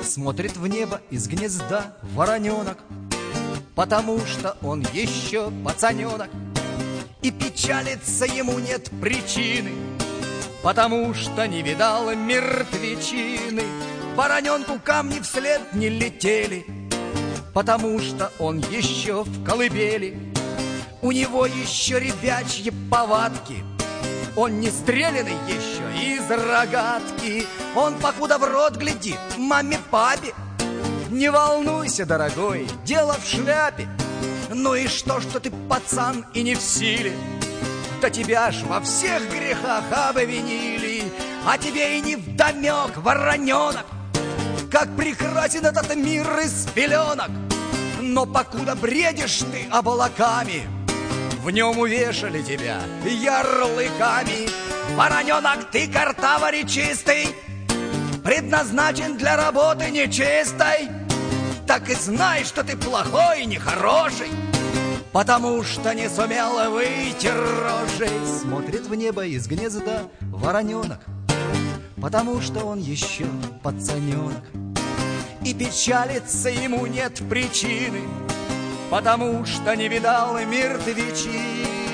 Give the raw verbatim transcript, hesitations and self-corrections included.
Смотрит в небо из гнезда вороненок, потому что он еще пацаненок. И печалиться ему нет причины, потому что не видал мертвечины. Вороненку камни вслед не летели, потому что он еще в колыбели. У него еще ребячьи повадки, он не стреляный еще из рогатки. Он покуда в рот глядит маме-папе. Не волнуйся, дорогой, дело в шляпе. Ну и что, что ты пацан и не в силе? Да тебя ж во всех грехах обвинили, а тебе и не вдомек, вороненок, как прекрасен этот мир из пеленок. Но покуда бредишь ты облаками, в нем увешали тебя ярлыками. Вороненок, ты картавари чистый, предназначен для работы нечистой. Так и знай, что ты плохой, нехороший, потому что не сумел выйти рожей. Смотрит в небо из гнезда вороненок, потому что он еще пацаненок. И печалиться ему нет причины, потому что не видал мертвечины.